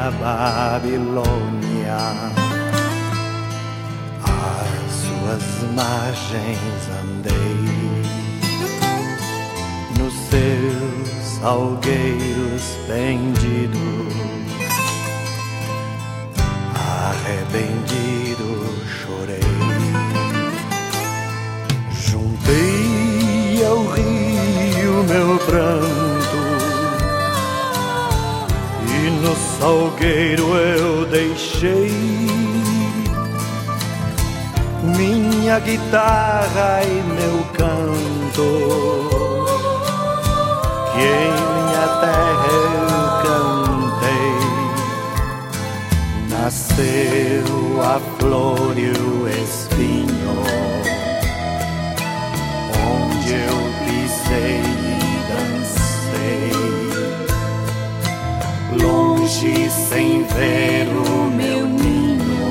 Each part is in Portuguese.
a Babilônia. Às suas margens andei, nos seus salgueiros pendido, arrependido chorei. Juntei ao rio meu pranto e no salgueiro eu deixei minha guitarra e meu canto, que em minha terra eu cantei. Nasceu a flor e o espinho, onde eu pisei e dancei, longe sem ver o meu ninho,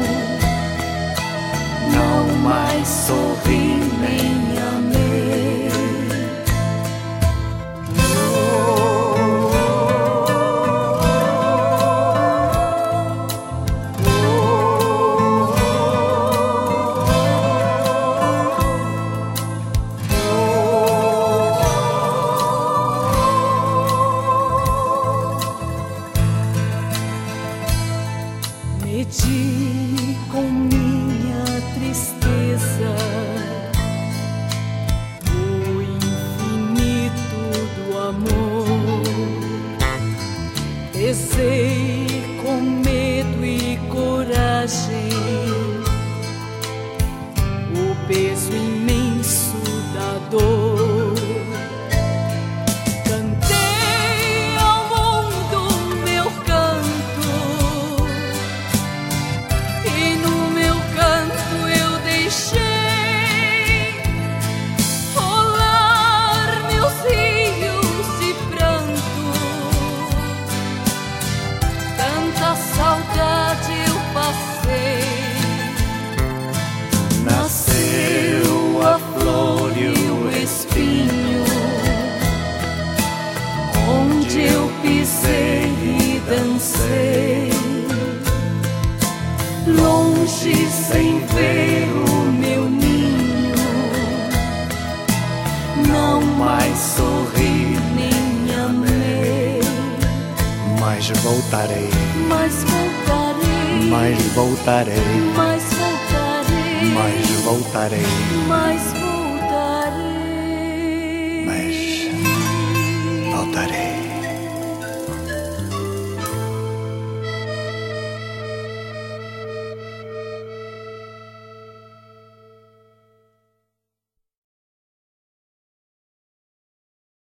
não mais sorri nem amei. Medi com minha tristeza o infinito do amor. Pesei com medo e coragem o peso imenso da dor. Cantei ao mundo meu canto, e no meu canto eu deixei rolar meus rios de pranto. Tanta saudade eu passei. Nasceu a flor e o espinho, onde eu pisei e dancei, longe sem ver o meu ninho, não mais sorri nem amei. mas voltarei, Mas voltarei, mas voltarei, mas voltarei, mas voltarei, mas voltarei, mas voltarei.